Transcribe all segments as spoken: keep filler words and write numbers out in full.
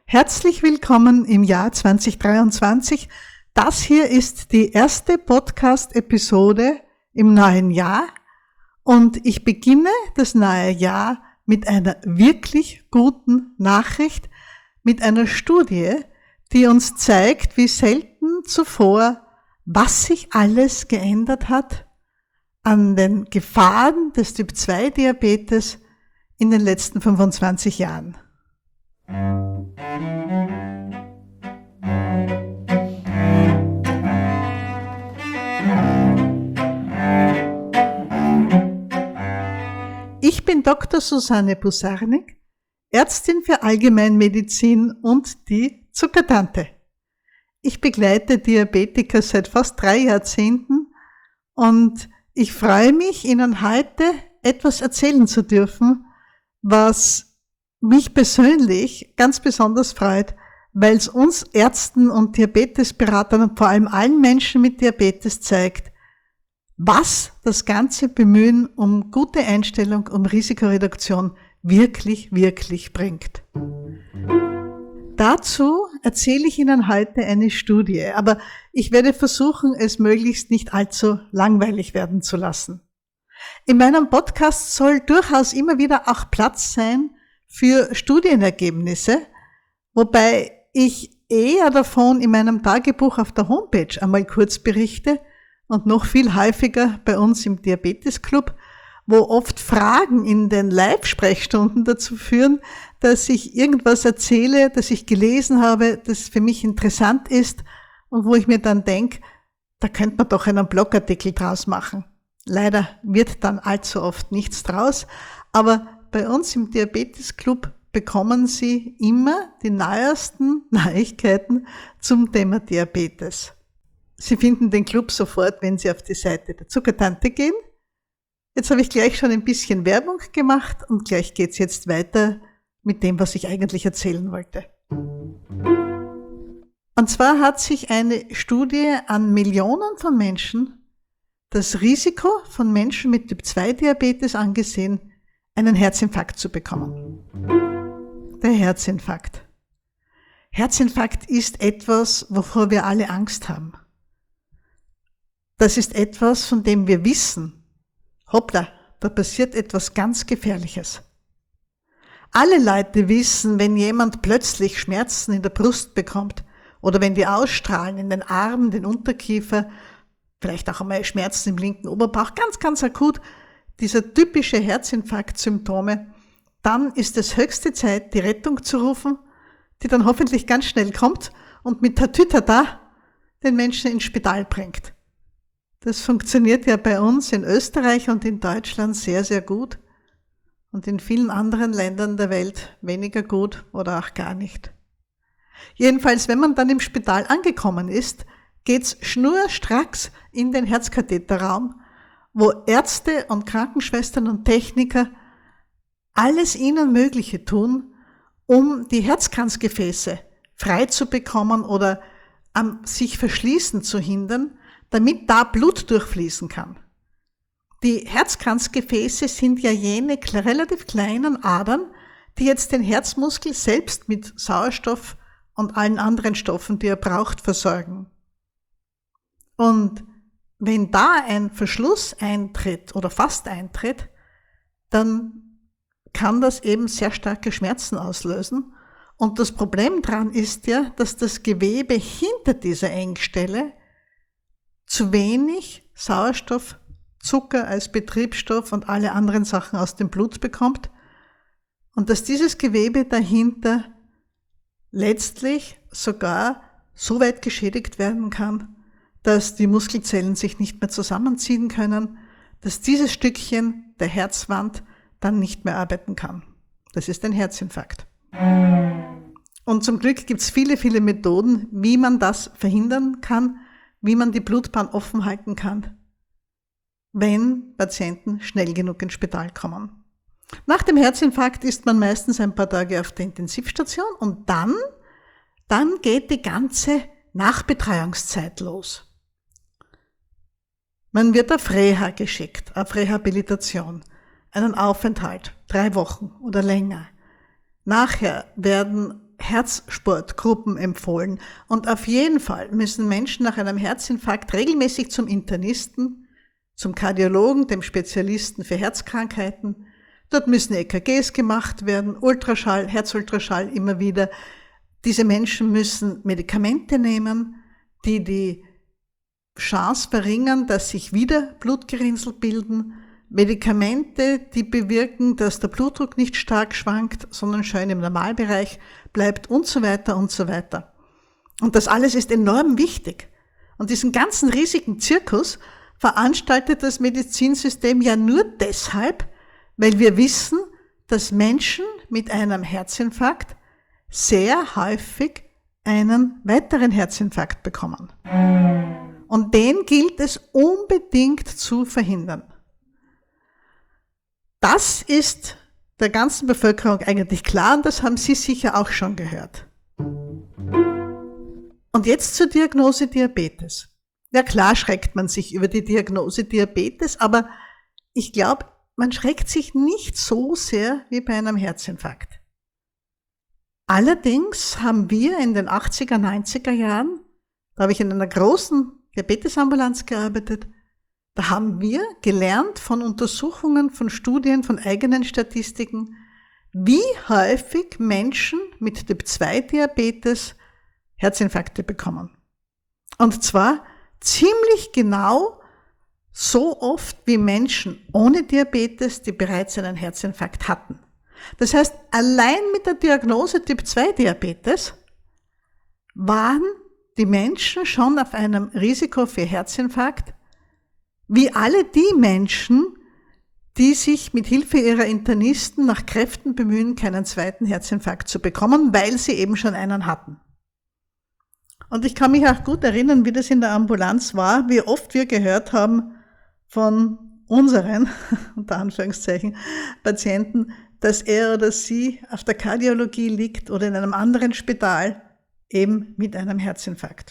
Herzlich willkommen im Jahr zwanzig dreiundzwanzig. Das hier ist die erste Podcast-Episode im neuen Jahr und ich beginne das neue Jahr mit einer wirklich guten Nachricht, mit einer Studie, die uns zeigt, wie selten zuvor, was sich alles geändert hat an den Gefahren des Typ zwei Diabetes in den letzten fünfundzwanzig Jahren. Ich bin Doktor Susanne Busarnik, Ärztin für Allgemeinmedizin und die Zuckertante. Ich begleite Diabetiker seit fast drei Jahrzehnten und ich freue mich, Ihnen heute etwas erzählen zu dürfen, was mich persönlich ganz besonders freut, weil es uns Ärzten und Diabetesberatern und vor allem allen Menschen mit Diabetes zeigt, was das ganze Bemühen um gute Einstellung, um Risikoreduktion wirklich, wirklich bringt. Dazu erzähle ich Ihnen heute eine Studie, aber ich werde versuchen, es möglichst nicht allzu langweilig werden zu lassen. In meinem Podcast soll durchaus immer wieder auch Platz sein für Studienergebnisse, wobei ich eher davon in meinem Tagebuch auf der Homepage einmal kurz berichte und noch viel häufiger bei uns im Diabetesclub, wo oft Fragen in den Live-Sprechstunden dazu führen, dass ich irgendwas erzähle, das ich gelesen habe, das für mich interessant ist und wo ich mir dann denke, da könnte man doch einen Blogartikel draus machen. Leider wird dann allzu oft nichts draus, aber bei uns im Diabetesclub bekommen Sie immer die neuesten Neuigkeiten zum Thema Diabetes. Sie finden den Club sofort, wenn Sie auf die Seite der Zuckertante gehen. Jetzt habe ich gleich schon ein bisschen Werbung gemacht und gleich geht's jetzt weiter mit dem, was ich eigentlich erzählen wollte. Und zwar hat sich eine Studie an Millionen von Menschen das Risiko von Menschen mit Typ zwei Diabetes angesehen, einen Herzinfarkt zu bekommen. Der Herzinfarkt. Herzinfarkt ist etwas, wovor wir alle Angst haben. Das ist etwas, von dem wir wissen, hoppla, da passiert etwas ganz Gefährliches. Alle Leute wissen, wenn jemand plötzlich Schmerzen in der Brust bekommt oder wenn die ausstrahlen in den Armen, den Unterkiefer, vielleicht auch einmal Schmerzen im linken Oberbauch, ganz, ganz akut, dieser typische Herzinfarkt-Symptome, dann ist es höchste Zeit, die Rettung zu rufen, die dann hoffentlich ganz schnell kommt und mit Tatütata den Menschen ins Spital bringt. Das funktioniert ja bei uns in Österreich und in Deutschland sehr, sehr gut und in vielen anderen Ländern der Welt weniger gut oder auch gar nicht. Jedenfalls, wenn man dann im Spital angekommen ist, geht's schnurstracks in den Herzkatheterraum, wo Ärzte und Krankenschwestern und Techniker alles ihnen Mögliche tun, um die Herzkranzgefäße frei zu bekommen oder am sich verschließen zu hindern, damit da Blut durchfließen kann. Die Herzkranzgefäße sind ja jene relativ kleinen Adern, die jetzt den Herzmuskel selbst mit Sauerstoff und allen anderen Stoffen, die er braucht, versorgen. Und wenn da ein Verschluss eintritt oder fast eintritt, dann kann das eben sehr starke Schmerzen auslösen. Und das Problem dran ist ja, dass das Gewebe hinter dieser Engstelle zu wenig Sauerstoff, Zucker als Betriebsstoff und alle anderen Sachen aus dem Blut bekommt und dass dieses Gewebe dahinter letztlich sogar so weit geschädigt werden kann, dass die Muskelzellen sich nicht mehr zusammenziehen können, dass dieses Stückchen der Herzwand dann nicht mehr arbeiten kann. Das ist ein Herzinfarkt. Und zum Glück gibt es viele, viele Methoden, wie man das verhindern kann, wie man die Blutbahn offen halten kann, wenn Patienten schnell genug ins Spital kommen. Nach dem Herzinfarkt ist man meistens ein paar Tage auf der Intensivstation und dann, dann geht die ganze Nachbetreuungszeit los. Man wird auf Reha geschickt, auf Rehabilitation, einen Aufenthalt, drei Wochen oder länger. Nachher werden Herzsportgruppen empfohlen. Und auf jeden Fall müssen Menschen nach einem Herzinfarkt regelmäßig zum Internisten, zum Kardiologen, dem Spezialisten für Herzkrankheiten. Dort müssen E K Gs gemacht werden, Ultraschall, Herzultraschall immer wieder. Diese Menschen müssen Medikamente nehmen, die die Chance verringern, dass sich wieder Blutgerinnsel bilden. Medikamente, die bewirken, dass der Blutdruck nicht stark schwankt, sondern schön im Normalbereich bleibt und so weiter und so weiter. Und das alles ist enorm wichtig. Und diesen ganzen riesigen Zirkus veranstaltet das Medizinsystem ja nur deshalb, weil wir wissen, dass Menschen mit einem Herzinfarkt sehr häufig einen weiteren Herzinfarkt bekommen. Und den gilt es unbedingt zu verhindern. Das ist der ganzen Bevölkerung eigentlich klar und das haben Sie sicher auch schon gehört. Und jetzt zur Diagnose Diabetes. Ja klar schreckt man sich über die Diagnose Diabetes, aber ich glaube, man schreckt sich nicht so sehr wie bei einem Herzinfarkt. Allerdings haben wir in den achtziger, neunziger Jahren, da habe ich in einer großen Diabetesambulanz gearbeitet, da haben wir gelernt von Untersuchungen, von Studien, von eigenen Statistiken, wie häufig Menschen mit Typ zwei Diabetes Herzinfarkte bekommen. Und zwar ziemlich genau so oft wie Menschen ohne Diabetes, die bereits einen Herzinfarkt hatten. Das heißt, allein mit der Diagnose Typ zwei Diabetes waren die Menschen schon auf einem Risiko für Herzinfarkt, wie alle die Menschen, die sich mit Hilfe ihrer Internisten nach Kräften bemühen, keinen zweiten Herzinfarkt zu bekommen, weil sie eben schon einen hatten. Und ich kann mich auch gut erinnern, wie das in der Ambulanz war, wie oft wir gehört haben von unseren, unter Anführungszeichen, Patienten, dass er oder sie auf der Kardiologie liegt oder in einem anderen Spital, eben mit einem Herzinfarkt.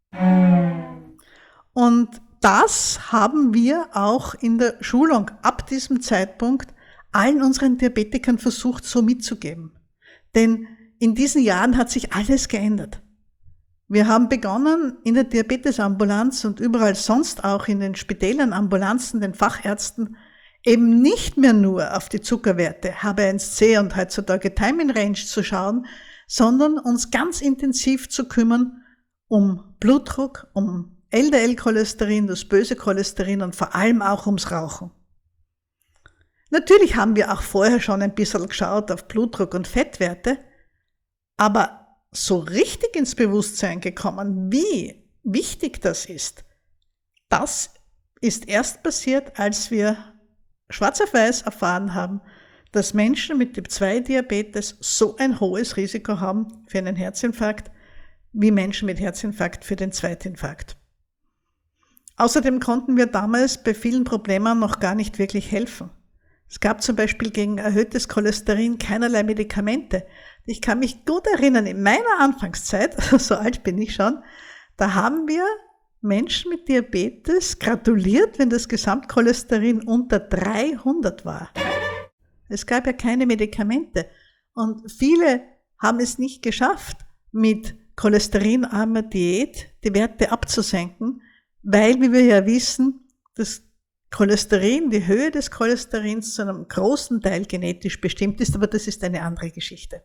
Und das haben wir auch in der Schulung ab diesem Zeitpunkt allen unseren Diabetikern versucht, so mitzugeben. Denn in diesen Jahren hat sich alles geändert. Wir haben begonnen, in der Diabetesambulanz und überall sonst auch in den Spitälern, Ambulanzen, den Fachärzten, eben nicht mehr nur auf die Zuckerwerte H b A eins C und heutzutage Time in Range zu schauen, sondern uns ganz intensiv zu kümmern um Blutdruck, um L D L-Cholesterin, das böse Cholesterin und vor allem auch ums Rauchen. Natürlich haben wir auch vorher schon ein bisschen geschaut auf Blutdruck und Fettwerte, aber so richtig ins Bewusstsein gekommen, wie wichtig das ist, das ist erst passiert, als wir schwarz auf weiß erfahren haben, dass Menschen mit Typ zwei Diabetes so ein hohes Risiko haben für einen Herzinfarkt, wie Menschen mit Herzinfarkt für den Zweitinfarkt. Außerdem konnten wir damals bei vielen Problemen noch gar nicht wirklich helfen. Es gab zum Beispiel gegen erhöhtes Cholesterin keinerlei Medikamente. Ich kann mich gut erinnern, in meiner Anfangszeit, so alt bin ich schon, da haben wir Menschen mit Diabetes gratuliert, wenn das Gesamtcholesterin unter dreihundert war. Es gab ja keine Medikamente und viele haben es nicht geschafft, mit cholesterinarmer Diät die Werte abzusenken, weil, wie wir ja wissen, das Cholesterin, die Höhe des Cholesterins zu einem großen Teil genetisch bestimmt ist, aber das ist eine andere Geschichte.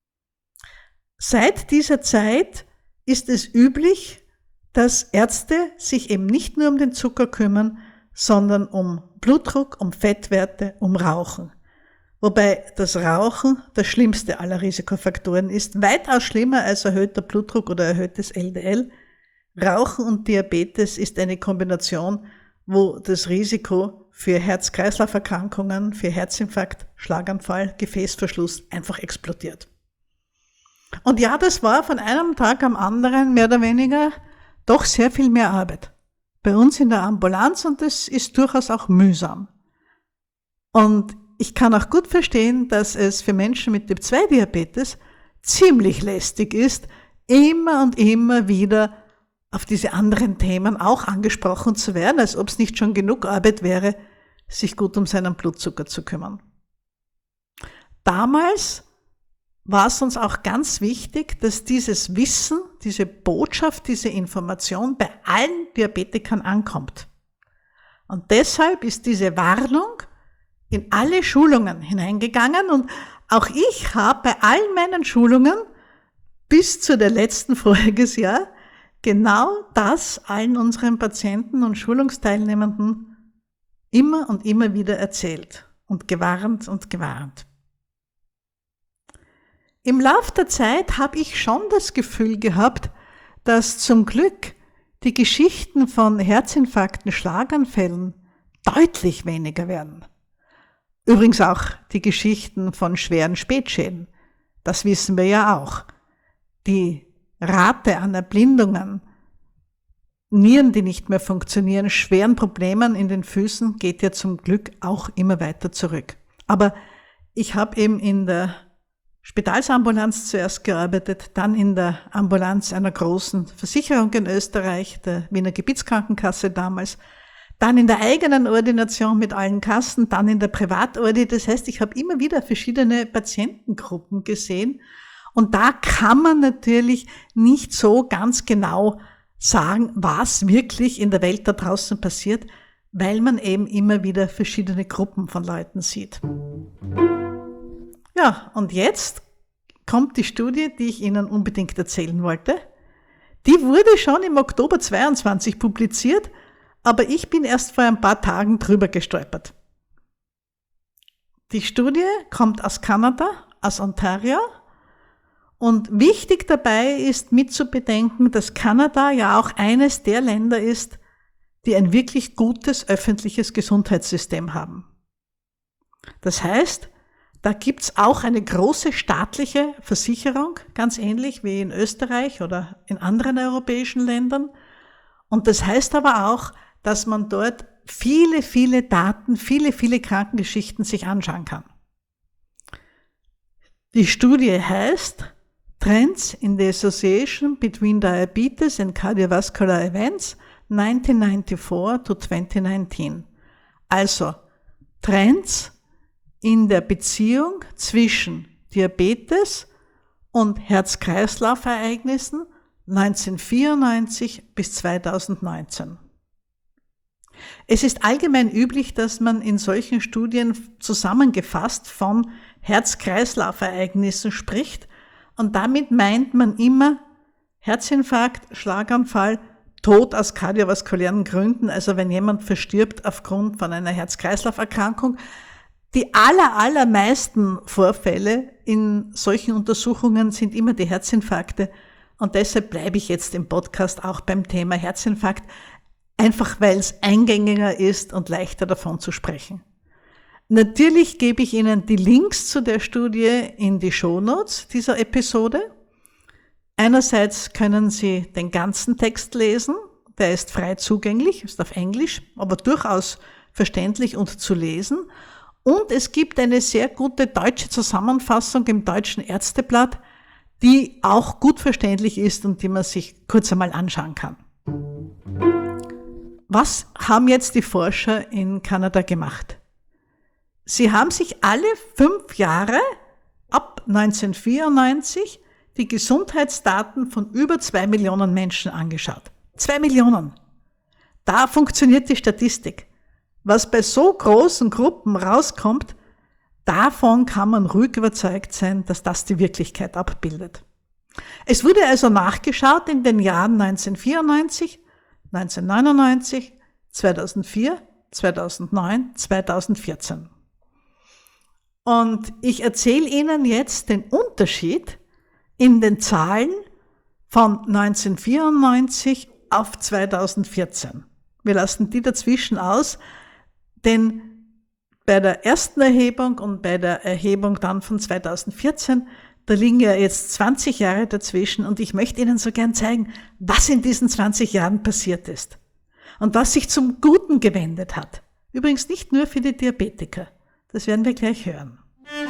Seit dieser Zeit ist es üblich, dass Ärzte sich eben nicht nur um den Zucker kümmern, sondern um Blutdruck, um Fettwerte, um Rauchen. Wobei das Rauchen das schlimmste aller Risikofaktoren ist, weitaus schlimmer als erhöhter Blutdruck oder erhöhtes L D L. Rauchen und Diabetes ist eine Kombination, wo das Risiko für Herz-Kreislauf-Erkrankungen, für Herzinfarkt, Schlaganfall, Gefäßverschluss einfach explodiert. Und ja, das war von einem Tag am anderen mehr oder weniger doch sehr viel mehr Arbeit. Bei uns in der Ambulanz und das ist durchaus auch mühsam. Und ich kann auch gut verstehen, dass es für Menschen mit Typ zwei Diabetes ziemlich lästig ist, immer und immer wieder auf diese anderen Themen auch angesprochen zu werden, als ob es nicht schon genug Arbeit wäre, sich gut um seinen Blutzucker zu kümmern. Damals war es uns auch ganz wichtig, dass dieses Wissen, diese Botschaft, diese Information bei allen Diabetikern ankommt. Und deshalb ist diese Warnung in alle Schulungen hineingegangen und auch ich habe bei allen meinen Schulungen bis zu der letzten voriges Jahr genau das allen unseren Patienten und Schulungsteilnehmenden immer und immer wieder erzählt und gewarnt und gewarnt. Im Lauf der Zeit habe ich schon das Gefühl gehabt, dass zum Glück die Geschichten von Herzinfarkten, Schlaganfällen deutlich weniger werden. Übrigens auch die Geschichten von schweren Spätschäden. Das wissen wir ja auch. Die Rate an Erblindungen, Nieren, die nicht mehr funktionieren, schweren Problemen in den Füßen geht ja zum Glück auch immer weiter zurück. Aber ich habe eben in der Spitalsambulanz zuerst gearbeitet, dann in der Ambulanz einer großen Versicherung in Österreich, der Wiener Gebietskrankenkasse damals, dann in der eigenen Ordination mit allen Kassen, dann in der Privatordi. Das heißt, ich habe immer wieder verschiedene Patientengruppen gesehen und da kann man natürlich nicht so ganz genau sagen, was wirklich in der Welt da draußen passiert, weil man eben immer wieder verschiedene Gruppen von Leuten sieht. Ja, und jetzt kommt die Studie, die ich Ihnen unbedingt erzählen wollte. Die wurde schon im Oktober zweiundzwanzig publiziert, aber ich bin erst vor ein paar Tagen drüber gestolpert. Die Studie kommt aus Kanada, aus Ontario. Und wichtig dabei ist mitzubedenken, dass Kanada ja auch eines der Länder ist, die ein wirklich gutes öffentliches Gesundheitssystem haben. Das heißt, da gibt's auch eine große staatliche Versicherung, ganz ähnlich wie in Österreich oder in anderen europäischen Ländern. Und das heißt aber auch, dass man dort viele, viele Daten, viele, viele Krankengeschichten sich anschauen kann. Die Studie heißt Trends in the Association between Diabetes and Cardiovascular Events neunzehnhundertneunundneunzig to twenty nineteen. Also Trends in der Beziehung zwischen Diabetes und Herz-Kreislauf-Ereignissen neunzehnhundertvierundneunzig bis zweitausendneunzehn. Es ist allgemein üblich, dass man in solchen Studien zusammengefasst von Herz-Kreislauf-Ereignissen spricht und damit meint man immer Herzinfarkt, Schlaganfall, Tod aus kardiovaskulären Gründen, also wenn jemand verstirbt aufgrund von einer Herz-Kreislauf-Erkrankung. Die aller, allermeisten Vorfälle in solchen Untersuchungen sind immer die Herzinfarkte und deshalb bleibe ich jetzt im Podcast auch beim Thema Herzinfarkt, einfach weil es eingängiger ist und leichter davon zu sprechen. Natürlich gebe ich Ihnen die Links zu der Studie in die Shownotes dieser Episode. Einerseits können Sie den ganzen Text lesen, der ist frei zugänglich, ist auf Englisch, aber durchaus verständlich und zu lesen. Und es gibt eine sehr gute deutsche Zusammenfassung im Deutschen Ärzteblatt, die auch gut verständlich ist und die man sich kurz einmal anschauen kann. Was haben jetzt die Forscher in Kanada gemacht? Sie haben sich alle fünf Jahre ab neunzehnhundertvierundneunzig die Gesundheitsdaten von über zwei Millionen Menschen angeschaut. Zwei Millionen. Da funktioniert die Statistik. Was bei so großen Gruppen rauskommt, davon kann man ruhig überzeugt sein, dass das die Wirklichkeit abbildet. Es wurde also nachgeschaut in den Jahren neunzehnhundertvierundneunzig, neunzehnhundertneunundneunzig, zweitausendvier, zweitausendneun, zweitausendvierzehn. Und ich erzähle Ihnen jetzt den Unterschied in den Zahlen von neunzehnhundertvierundneunzig auf zweitausendvierzehn. Wir lassen die dazwischen aus, denn bei der ersten Erhebung und bei der Erhebung dann von zweitausendvierzehn, da liegen ja jetzt zwanzig Jahre dazwischen und ich möchte Ihnen so gern zeigen, was in diesen zwanzig Jahren passiert ist und was sich zum Guten gewendet hat. Übrigens nicht nur für die Diabetiker. Das werden wir gleich hören.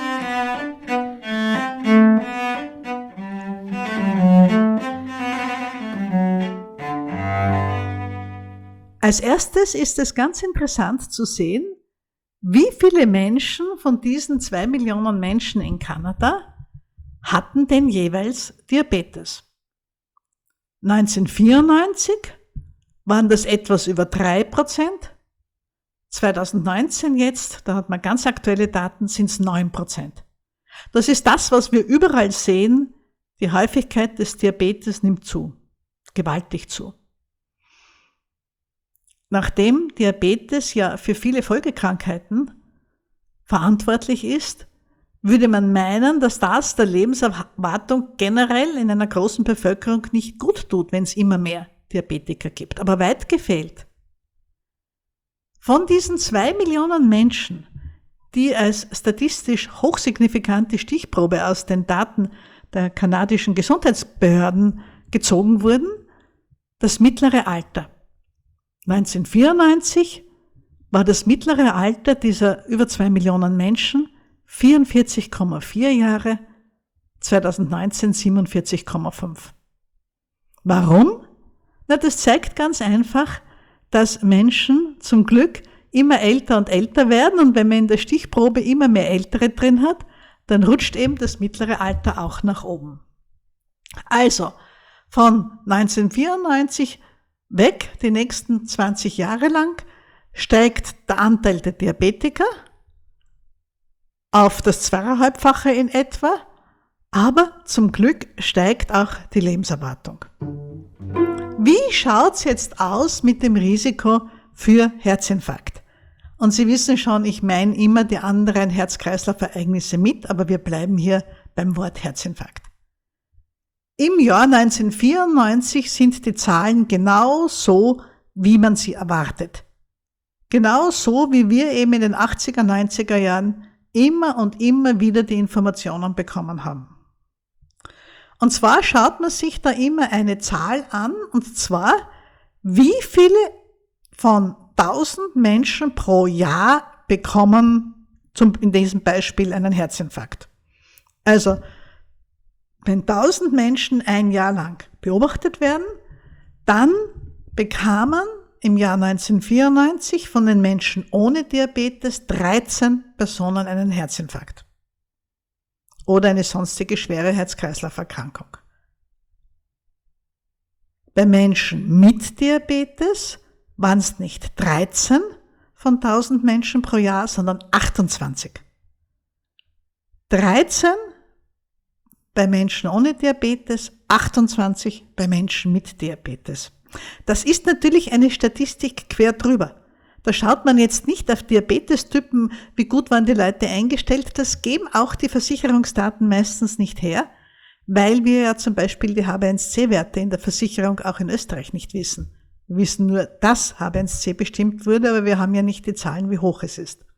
Als erstes ist es ganz interessant zu sehen, wie viele Menschen von diesen zwei Millionen Menschen in Kanada hatten denn jeweils Diabetes? neunzehnhundertvierundneunzig waren das etwas über drei Prozent. zweitausendneunzehn jetzt, da hat man ganz aktuelle Daten, sind es neun Prozent. Das ist das, was wir überall sehen. Die Häufigkeit des Diabetes nimmt zu, gewaltig zu. Nachdem Diabetes ja für viele Folgekrankheiten verantwortlich ist, würde man meinen, dass das der Lebenserwartung generell in einer großen Bevölkerung nicht gut tut, wenn es immer mehr Diabetiker gibt. Aber weit gefehlt. Von diesen zwei Millionen Menschen, die als statistisch hochsignifikante Stichprobe aus den Daten der kanadischen Gesundheitsbehörden gezogen wurden, das mittlere Alter. neunzehnhundertvierundneunzig war das mittlere Alter dieser über zwei Millionen Menschen vierundvierzig Komma vier Jahre, zweitausendneunzehn siebenundvierzig Komma fünf. Warum? Na, das zeigt ganz einfach, dass Menschen zum Glück immer älter und älter werden und wenn man in der Stichprobe immer mehr Ältere drin hat, dann rutscht eben das mittlere Alter auch nach oben. Also, von neunzehnhundertvierundneunzig weg, die nächsten zwanzig Jahre lang, steigt der Anteil der Diabetiker auf das zweieinhalbfache in etwa, aber zum Glück steigt auch die Lebenserwartung. Wie schaut's jetzt aus mit dem Risiko für Herzinfarkt? Und Sie wissen schon, ich meine immer die anderen Herz-Kreislauf-Ereignisse mit, aber wir bleiben hier beim Wort Herzinfarkt. Im Jahr neunzehnhundertvierundneunzig sind die Zahlen genau so, wie man sie erwartet. Genau so, wie wir eben in den achtziger, neunziger Jahren immer und immer wieder die Informationen bekommen haben. Und zwar schaut man sich da immer eine Zahl an, und zwar, wie viele von tausend Menschen pro Jahr bekommen, zum, in diesem Beispiel, einen Herzinfarkt. Also, wenn tausend Menschen ein Jahr lang beobachtet werden, dann bekamen im Jahr neunzehnhundertvierundneunzig von den Menschen ohne Diabetes dreizehn Personen einen Herzinfarkt oder eine sonstige schwere Herz-Kreislauf-Erkrankung. Bei Menschen mit Diabetes waren es nicht dreizehn von tausend Menschen pro Jahr, sondern achtundzwanzig. dreizehn bei Menschen ohne Diabetes, achtundzwanzig bei Menschen mit Diabetes. Das ist natürlich eine Statistik quer drüber. Da schaut man jetzt nicht auf Diabetestypen, wie gut waren die Leute eingestellt. Das geben auch die Versicherungsdaten meistens nicht her, weil wir ja zum Beispiel die H b eins C Werte in der Versicherung auch in Österreich nicht wissen. Wir wissen nur, dass H b eins C bestimmt wurde, aber wir haben ja nicht die Zahlen, wie hoch es ist.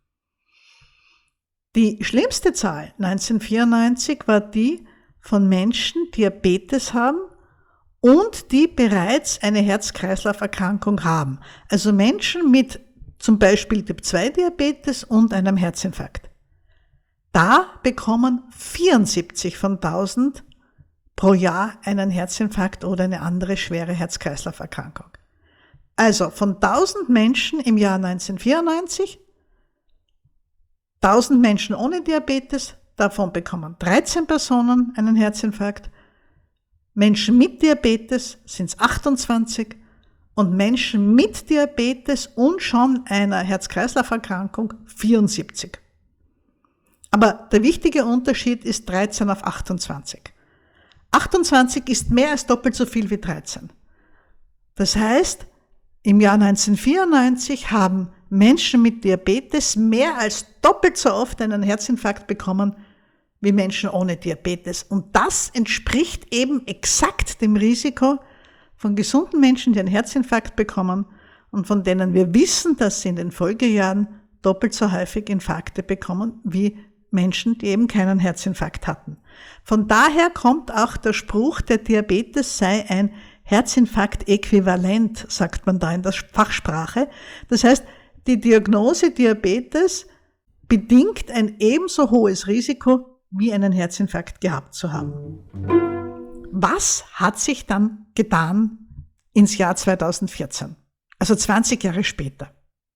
Die schlimmste Zahl neunzehnhundertvierundneunzig war die von Menschen, die Diabetes haben und die bereits eine Herz-Kreislauf-Erkrankung haben. Also Menschen mit zum Beispiel Typ zwei Diabetes und einem Herzinfarkt. Da bekommen vierundsiebzig von tausend pro Jahr einen Herzinfarkt oder eine andere schwere Herz-Kreislauf-Erkrankung. Also von tausend Menschen im Jahr neunzehnhundertvierundneunzig, tausend Menschen ohne Diabetes, davon bekommen dreizehn Personen einen Herzinfarkt. Menschen mit Diabetes sind es achtundzwanzig und Menschen mit Diabetes und schon einer Herz-Kreislauf-Erkrankung vierundsiebzig. Aber der wichtige Unterschied ist dreizehn auf achtundzwanzig. achtundzwanzig ist mehr als doppelt so viel wie dreizehn. Das heißt, im Jahr neunzehnhundertvierundneunzig haben Menschen mit Diabetes mehr als doppelt so oft einen Herzinfarkt bekommen wie Menschen ohne Diabetes. Und das entspricht eben exakt dem Risiko von gesunden Menschen, die einen Herzinfarkt bekommen und von denen wir wissen, dass sie in den Folgejahren doppelt so häufig Infarkte bekommen wie Menschen, die eben keinen Herzinfarkt hatten. Von daher kommt auch der Spruch, der Diabetes sei ein Herzinfarkt-Äquivalent, sagt man da in der Fachsprache. Das heißt, die Diagnose Diabetes bedingt ein ebenso hohes Risiko, wie einen Herzinfarkt gehabt zu haben. Was hat sich dann getan ins Jahr zweitausendvierzehn? Also zwanzig Jahre später.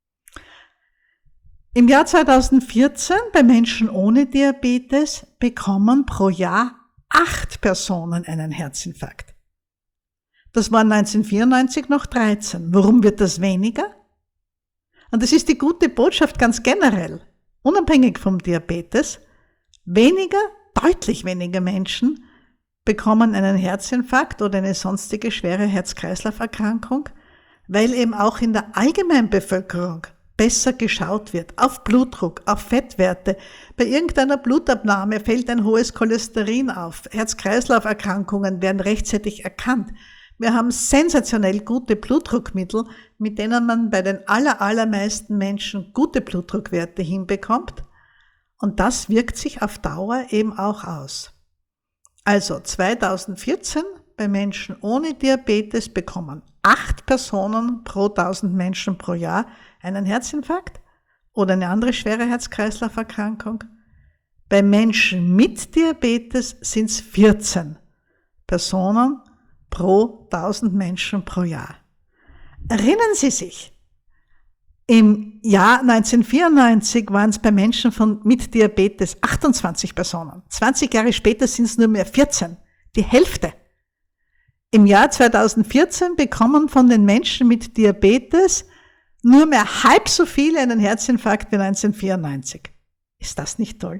Im Jahr zweitausendvierzehn bei Menschen ohne Diabetes bekommen pro Jahr acht Personen einen Herzinfarkt. Das waren neunzehnhundertvierundneunzig noch dreizehn. Warum wird das weniger? Und das ist die gute Botschaft ganz generell, unabhängig vom Diabetes. Weniger, deutlich weniger Menschen bekommen einen Herzinfarkt oder eine sonstige schwere Herz-Kreislauf-Erkrankung, weil eben auch in der Allgemeinbevölkerung besser geschaut wird, auf Blutdruck, auf Fettwerte. Bei irgendeiner Blutabnahme fällt ein hohes Cholesterin auf. Herz-Kreislauf-Erkrankungen werden rechtzeitig erkannt. Wir haben sensationell gute Blutdruckmittel, mit denen man bei den aller, allermeisten Menschen gute Blutdruckwerte hinbekommt. Und das wirkt sich auf Dauer eben auch aus. Also zweitausendvierzehn bei Menschen ohne Diabetes bekommen acht Personen pro tausend Menschen pro Jahr einen Herzinfarkt oder eine andere schwere Herz-Kreislauf-Erkrankung. Bei Menschen mit Diabetes sind es vierzehn Personen pro tausend Menschen pro Jahr. Erinnern Sie sich, im Jahr neunzehnhundertvierundneunzig waren es bei Menschen von, mit Diabetes achtundzwanzig Personen. zwanzig Jahre später sind es nur mehr vierzehn, die Hälfte. Im Jahr zweitausendvierzehn bekommen von den Menschen mit Diabetes nur mehr halb so viele einen Herzinfarkt wie neunzehnhundertvierundneunzig. Ist das nicht toll?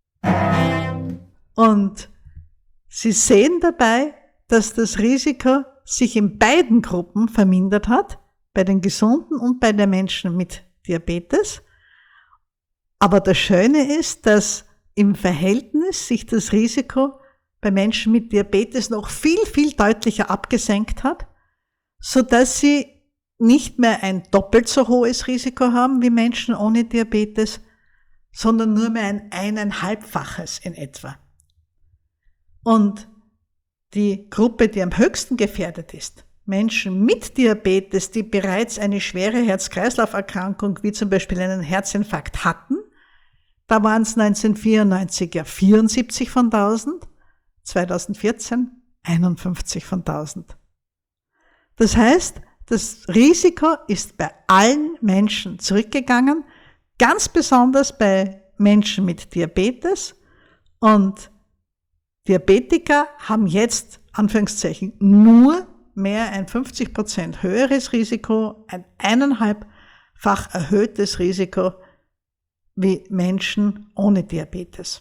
Und Sie sehen dabei, dass das Risiko sich in beiden Gruppen vermindert hat, bei den Gesunden und bei den Menschen mit Diabetes. Aber das Schöne ist, dass im Verhältnis sich das Risiko bei Menschen mit Diabetes noch viel, viel deutlicher abgesenkt hat, so dass sie nicht mehr ein doppelt so hohes Risiko haben wie Menschen ohne Diabetes, sondern nur mehr ein eineinhalbfaches in etwa. Und die Gruppe, die am höchsten gefährdet ist, Menschen mit Diabetes, die bereits eine schwere Herz-Kreislauf-Erkrankung wie zum Beispiel einen Herzinfarkt hatten, da waren es neunzehnhundertvierundneunzig ja vierundsiebzig von tausend, zweitausendvierzehn einundfünfzig von tausend. Das heißt, das Risiko ist bei allen Menschen zurückgegangen, ganz besonders bei Menschen mit Diabetes, und Diabetiker haben jetzt, Anführungszeichen, nur mehr ein fünfzig Prozent höheres Risiko, ein eineinhalbfach erhöhtes Risiko wie Menschen ohne Diabetes.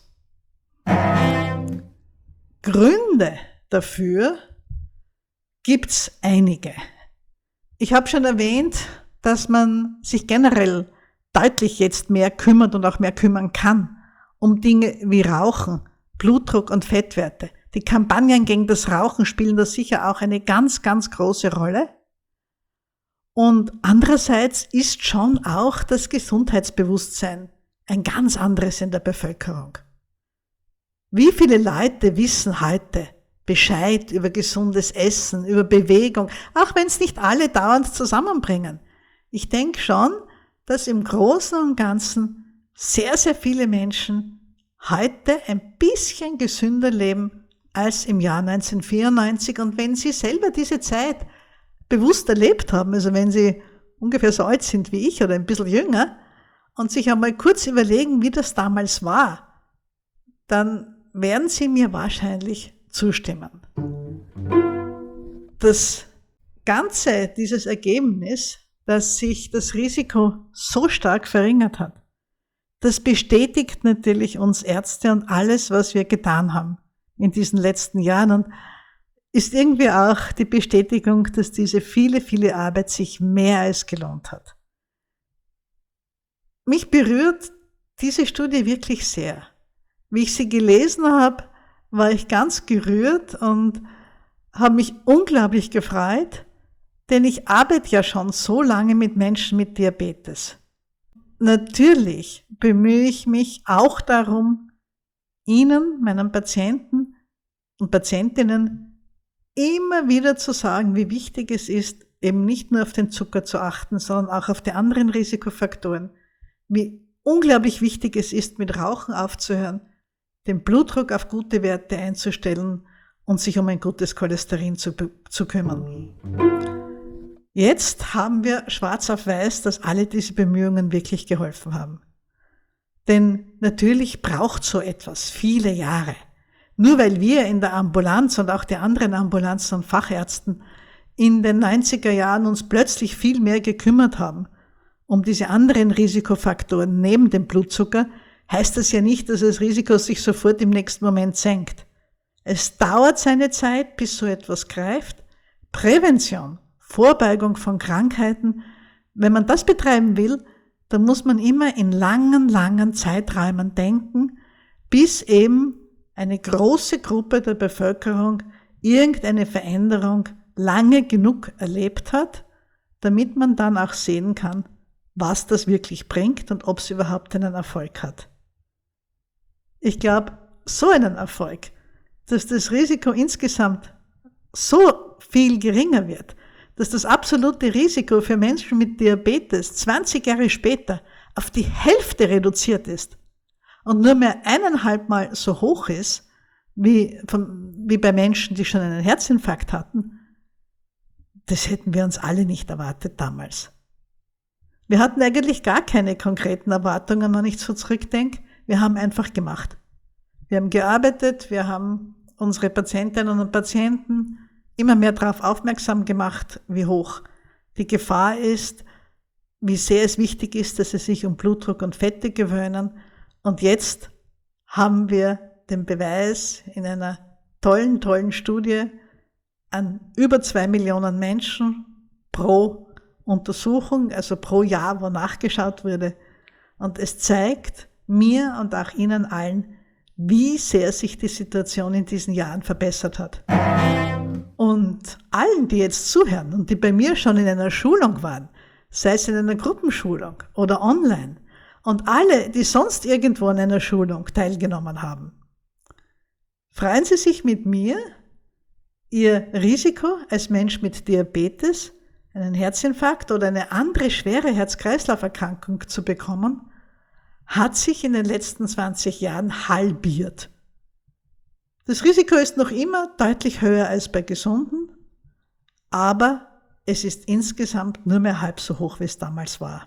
Gründe dafür gibt's einige. Ich habe schon erwähnt, dass man sich generell deutlich jetzt mehr kümmert und auch mehr kümmern kann um Dinge wie Rauchen, Blutdruck und Fettwerte. Die Kampagnen gegen das Rauchen spielen da sicher auch eine ganz, ganz große Rolle. Und andererseits ist schon auch das Gesundheitsbewusstsein ein ganz anderes in der Bevölkerung. Wie viele Leute wissen heute Bescheid über gesundes Essen, über Bewegung, auch wenn es nicht alle dauernd zusammenbringen? Ich denke schon, dass im Großen und Ganzen sehr, sehr viele Menschen heute ein bisschen gesünder leben als im Jahr neunzehnhundertvierundneunzig. Und wenn Sie selber diese Zeit bewusst erlebt haben, also wenn Sie ungefähr so alt sind wie ich oder ein bisschen jünger, und sich einmal kurz überlegen, wie das damals war, dann werden Sie mir wahrscheinlich zustimmen. Das Ganze, dieses Ergebnis, dass sich das Risiko so stark verringert hat, das bestätigt natürlich uns Ärzte und alles, was wir getan haben in diesen letzten Jahren, und ist irgendwie auch die Bestätigung, dass diese viele, viele Arbeit sich mehr als gelohnt hat. Mich berührt diese Studie wirklich sehr. Wie ich sie gelesen habe, war ich ganz gerührt und habe mich unglaublich gefreut, denn ich arbeite ja schon so lange mit Menschen mit Diabetes. Natürlich bemühe ich mich auch darum, Ihnen, meinen Patienten und Patientinnen, immer wieder zu sagen, wie wichtig es ist, eben nicht nur auf den Zucker zu achten, sondern auch auf die anderen Risikofaktoren. Wie unglaublich wichtig es ist, mit Rauchen aufzuhören, den Blutdruck auf gute Werte einzustellen und sich um ein gutes Cholesterin zu, zu kümmern. Jetzt haben wir schwarz auf weiß, dass alle diese Bemühungen wirklich geholfen haben. Denn natürlich braucht so etwas viele Jahre. Nur weil wir in der Ambulanz und auch die anderen Ambulanzen und Fachärzten in den neunziger Jahren uns plötzlich viel mehr gekümmert haben um diese anderen Risikofaktoren neben dem Blutzucker, heißt das ja nicht, dass das Risiko sich sofort im nächsten Moment senkt. Es dauert seine Zeit, bis so etwas greift. Prävention, Vorbeugung von Krankheiten, wenn man das betreiben will, dann muss man immer in langen, langen Zeiträumen denken, bis eben eine große Gruppe der Bevölkerung irgendeine Veränderung lange genug erlebt hat, damit man dann auch sehen kann, was das wirklich bringt und ob es überhaupt einen Erfolg hat. Ich glaube, so einen Erfolg, dass das Risiko insgesamt so viel geringer wird, dass das absolute Risiko für Menschen mit Diabetes zwanzig Jahre später auf die Hälfte reduziert ist und nur mehr eineinhalb Mal so hoch ist, wie, von, wie bei Menschen, die schon einen Herzinfarkt hatten, das hätten wir uns alle nicht erwartet damals. Wir hatten eigentlich gar keine konkreten Erwartungen, wenn ich so zurückdenke. Wir haben einfach gemacht. Wir haben gearbeitet, wir haben unsere Patientinnen und Patienten immer mehr darauf aufmerksam gemacht, wie hoch die Gefahr ist, wie sehr es wichtig ist, dass sie sich um Blutdruck und Fette gewöhnen. Und jetzt haben wir den Beweis in einer tollen, tollen Studie an über zwei Millionen Menschen pro Untersuchung, also pro Jahr, wo nachgeschaut wurde. Und es zeigt mir und auch Ihnen allen, wie sehr sich die Situation in diesen Jahren verbessert hat. Und allen, die jetzt zuhören und die bei mir schon in einer Schulung waren, sei es in einer Gruppenschulung oder online, und alle, die sonst irgendwo an einer Schulung teilgenommen haben, freuen Sie sich mit mir, Ihr Risiko als Mensch mit Diabetes, einen Herzinfarkt oder eine andere schwere Herz-Kreislauf-Erkrankung zu bekommen, hat sich in den letzten zwanzig Jahren halbiert. Das Risiko ist noch immer deutlich höher als bei Gesunden, aber es ist insgesamt nur mehr halb so hoch, wie es damals war.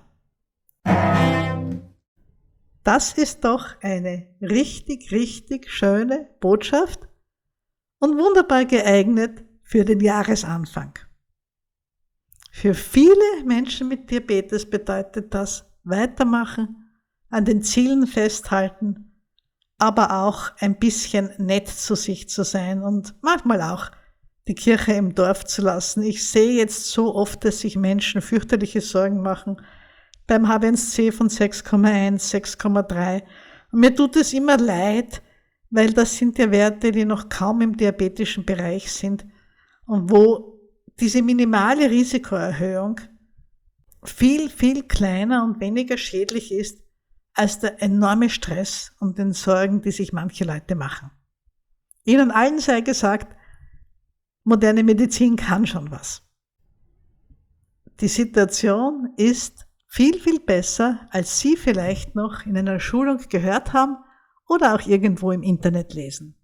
Das ist doch eine richtig, richtig schöne Botschaft und wunderbar geeignet für den Jahresanfang. Für viele Menschen mit Diabetes bedeutet das weitermachen, an den Zielen festhalten, aber auch ein bisschen nett zu sich zu sein und manchmal auch die Kirche im Dorf zu lassen. Ich sehe jetzt so oft, dass sich Menschen fürchterliche Sorgen machen beim H b A one C von sechs Komma eins, sechs Komma drei. Und mir tut es immer leid, weil das sind ja Werte, die noch kaum im diabetischen Bereich sind und wo diese minimale Risikoerhöhung viel, viel kleiner und weniger schädlich ist als der enorme Stress und den Sorgen, die sich manche Leute machen. Ihnen allen sei gesagt, moderne Medizin kann schon was. Die Situation ist viel, viel besser, als Sie vielleicht noch in einer Schulung gehört haben oder auch irgendwo im Internet lesen.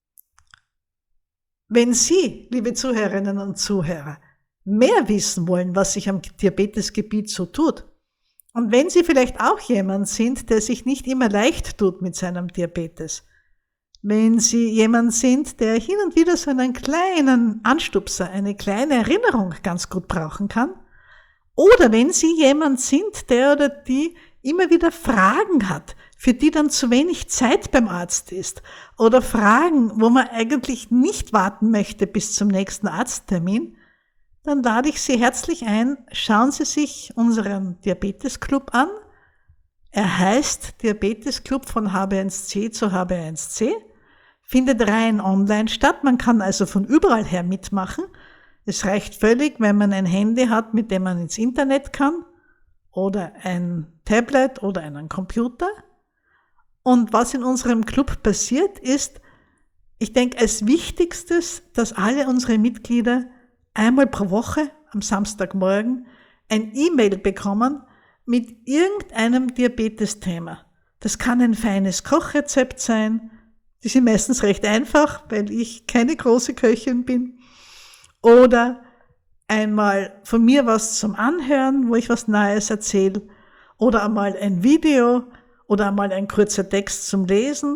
Wenn Sie, liebe Zuhörerinnen und Zuhörer, mehr wissen wollen, was sich am Diabetesgebiet so tut, und wenn Sie vielleicht auch jemand sind, der sich nicht immer leicht tut mit seinem Diabetes, wenn Sie jemand sind, der hin und wieder so einen kleinen Anstupser, eine kleine Erinnerung ganz gut brauchen kann, oder wenn Sie jemand sind, der oder die immer wieder Fragen hat, für die dann zu wenig Zeit beim Arzt ist, oder Fragen, wo man eigentlich nicht warten möchte bis zum nächsten Arzttermin, dann lade ich Sie herzlich ein, schauen Sie sich unseren Diabetesclub an. Er heißt Diabetesclub von H b eins C zu H b eins C, findet rein online statt, man kann also von überall her mitmachen. Es reicht völlig, wenn man ein Handy hat, mit dem man ins Internet kann, oder ein Tablet oder einen Computer. Und was in unserem Club passiert ist, ich denke, als Wichtigstes, dass alle unsere Mitglieder einmal pro Woche am Samstagmorgen ein E-Mail bekommen mit irgendeinem Diabetes-Thema. Das kann ein feines Kochrezept sein, die sind meistens recht einfach, weil ich keine große Köchin bin, oder einmal von mir was zum Anhören, wo ich was Neues erzähle, oder einmal ein Video, oder einmal ein kurzer Text zum Lesen,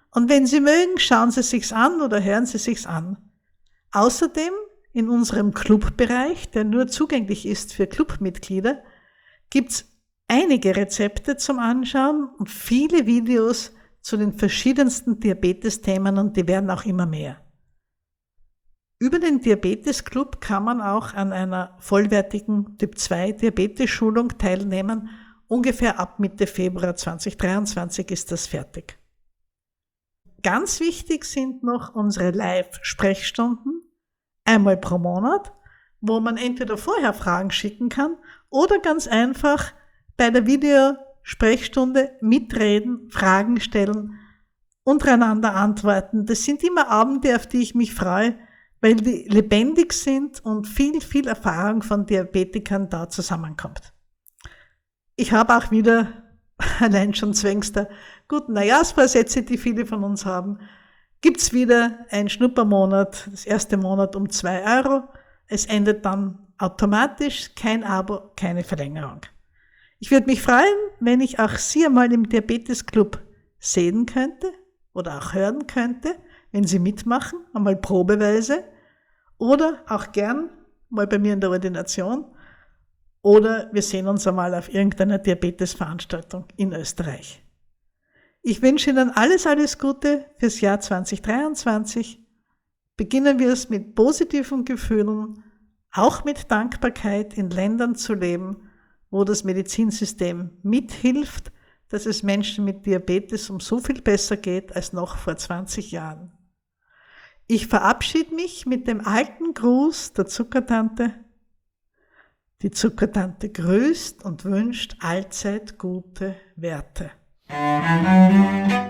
Und wenn Sie mögen, schauen Sie sich's an oder hören Sie sich's an. Außerdem in unserem Clubbereich, der nur zugänglich ist für Clubmitglieder, gibt's einige Rezepte zum Anschauen und viele Videos zu den verschiedensten Diabetes-Themen und die werden auch immer mehr. Über den Diabetes-Club kann man auch an einer vollwertigen Typ zwei Diabetes-Schulung teilnehmen. Ungefähr ab Mitte Februar zweitausenddreiundzwanzig ist das fertig. Ganz wichtig sind noch unsere Live-Sprechstunden, einmal pro Monat, wo man entweder vorher Fragen schicken kann oder ganz einfach bei der Videosprechstunde mitreden, Fragen stellen, untereinander antworten. Das sind immer Abende, auf die ich mich freue, weil die lebendig sind und viel, viel Erfahrung von Diabetikern da zusammenkommt. Ich habe auch wieder, allein schon zwängs der guten Neujahrsvorsätze, die viele von uns haben, gibt's wieder einen Schnuppermonat, das erste Monat um zwei Euro. Es endet dann automatisch, kein Abo, keine Verlängerung. Ich würde mich freuen, wenn ich auch Sie einmal im Diabetes-Club sehen könnte oder auch hören könnte, wenn Sie mitmachen, einmal probeweise oder auch gern mal bei mir in der Ordination oder wir sehen uns einmal auf irgendeiner Diabetes-Veranstaltung in Österreich. Ich wünsche Ihnen alles, alles Gute fürs Jahr zweitausenddreiundzwanzig. Beginnen wir es mit positiven Gefühlen, auch mit Dankbarkeit in Ländern zu leben, wo das Medizinsystem mithilft, dass es Menschen mit Diabetes um so viel besser geht als noch vor zwanzig Jahren. Ich verabschiede mich mit dem alten Gruß der Zuckertante. Die Zuckertante grüßt und wünscht allzeit gute Werte.